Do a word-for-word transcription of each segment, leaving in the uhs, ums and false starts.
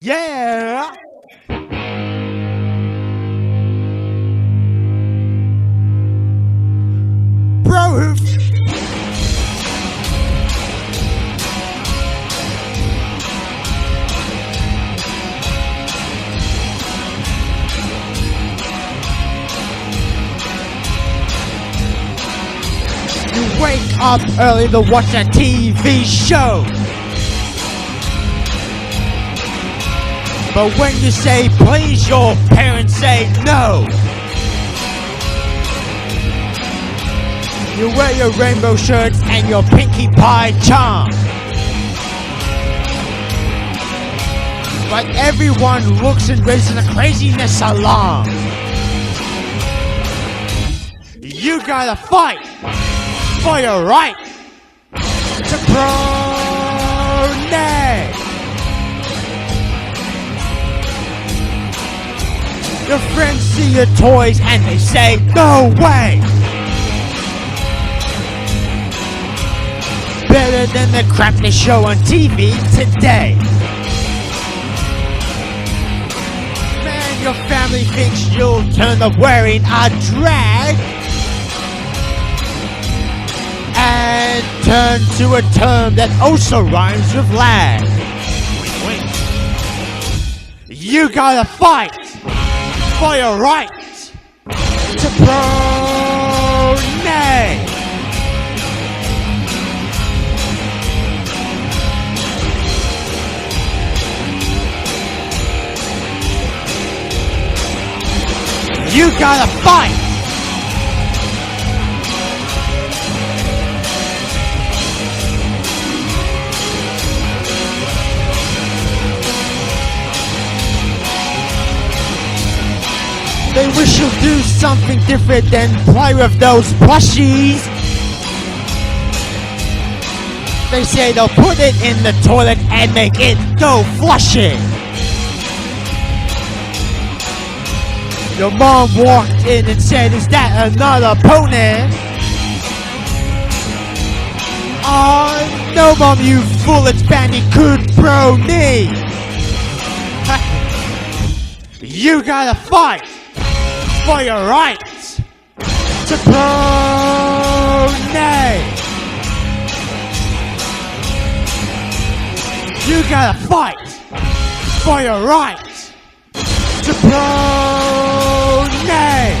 Yeah! Bro! You wake up early to watch a T V show. But when you say please, your parents say no. You wear your rainbow shirts and your Pinkie Pie charm. But everyone looks and raises a craziness alarm. You gotta fight for your right to pronate. Your friends see your toys and they say, no way! Better than the crap they show on T V today. Man, your family thinks you'll turn up wearing a drag and turn to a term that also rhymes with lag. You gotta fight for your right to pronate. You gotta fight. They wish you'd do something different than play with those plushies. They say they'll put it in the toilet and make it go flushing. Your mom walked in and said, is that another pony? Oh, no mom, you fool, it's Bandicoot Brony. You gotta fight for your rights to pronate. You gotta fight for your rights to pronate.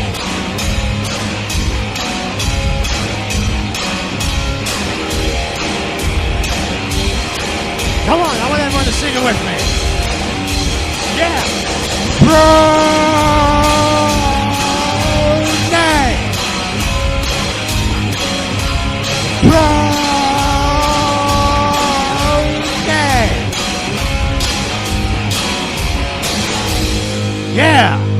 Come on, I want everyone to sing it with me. Yeah. Pronate. Pronate. Yeah.